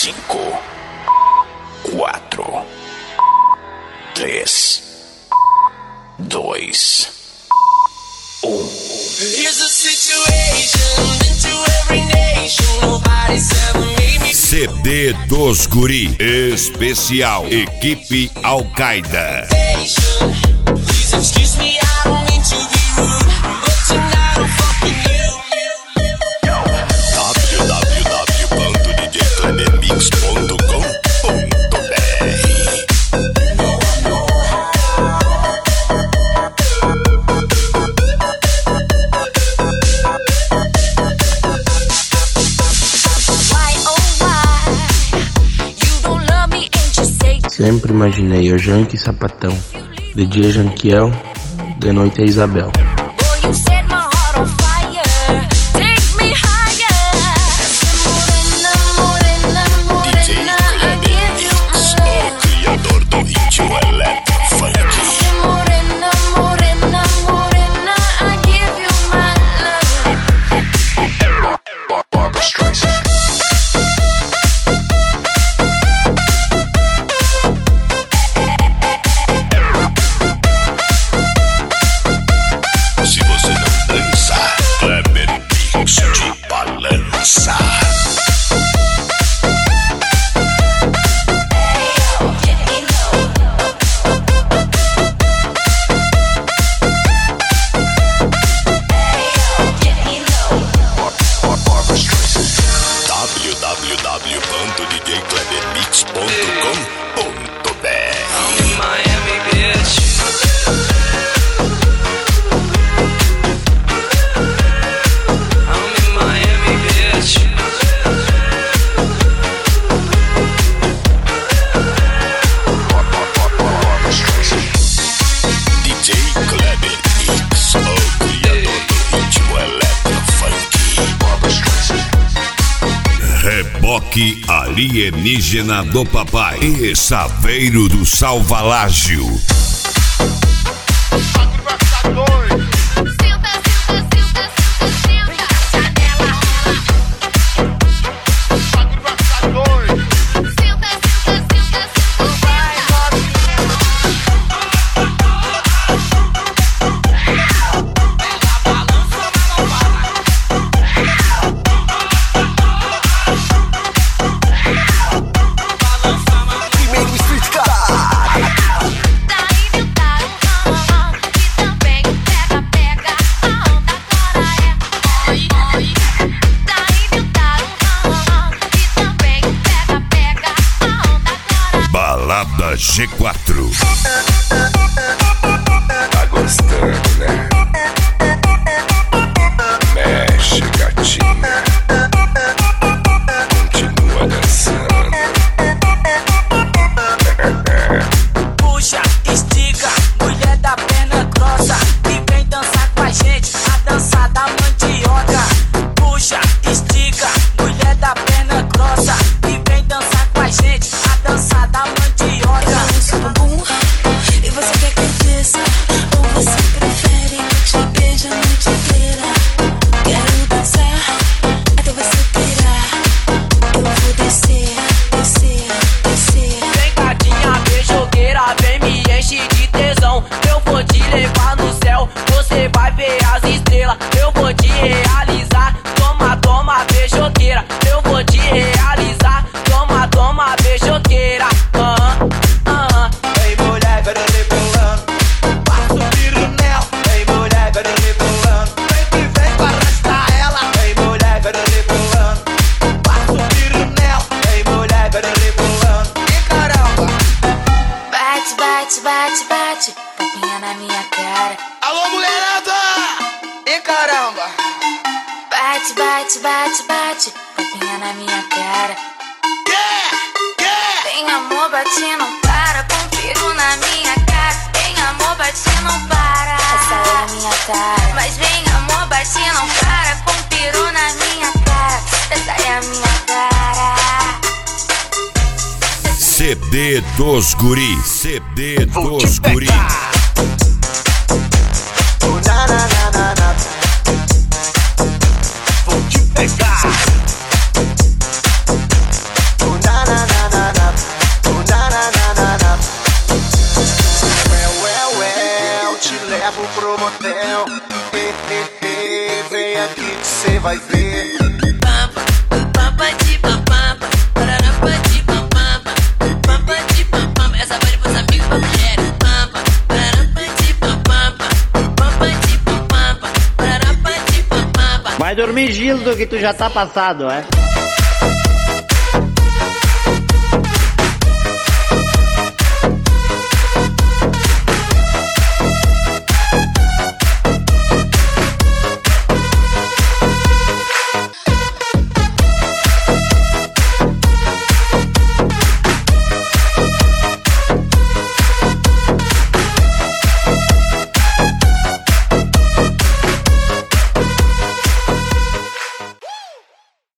5, 4, 3, 2, 1. Here's a situation into every nation. Nobody's ever made me. CD dos Guri Especial Equipe Al-Qaeda. Please excuse me, I don't mean to be rude, but tonight I'm fucking you. www.djklebermix.com.br. Sempre imaginei eu, Janque e Sapatão. De dia Janquiel, de noite é Isabel. Reboque alienígena do papai e Saveiro do Salvalágio. Balada G4. Tá gostando, né? Mexe, gatinha. Continua dançando. Puxa, estica, mulher da perna grossa, e vem dançar com a gente, a dança da mandioca. Puxa, estica, mulher da perna grossa, e vem dançar com a gente, a dança da mandioca. E você quer que eu desça? Ou você prefere que eu te beije a noite inteira? Quero dançar até você pirar. Eu vou descer, descer, descer. Vem gatinha beijoqueira, vem me enche de tesão. Eu vou te levar no céu, você vai ver as estrelas. Eu vou te realizar, toma, toma beijoqueira. Eu vou te realizar, toma, toma beijoqueira. Vem mulher, vai rebolando, passa o tiro nela. Vem mulher, vai rebolando, vem que vem pra arrastar ela. Vem mulher, vai rebolando, passa o tiro nela. Vem mulher, vai rebolando, e caramba. Bate, bate, bate, bate, papinha na minha cara. Alô mulherada, e caramba. Bate, bate, bate, bate, papinha na minha cara. Tem amor, bate, não para, com peru na minha cara. Tem amor, bate, não para, essa é a minha cara. Mas vem amor, bate, não para, com peru na minha cara. Essa é a minha cara. CD dos Guri. CD dos Guri. Vou te pegar. vai ver. Essa vai pros amigos pra mulheres. Vai dormir, Gildo, que tu já tá passado, é?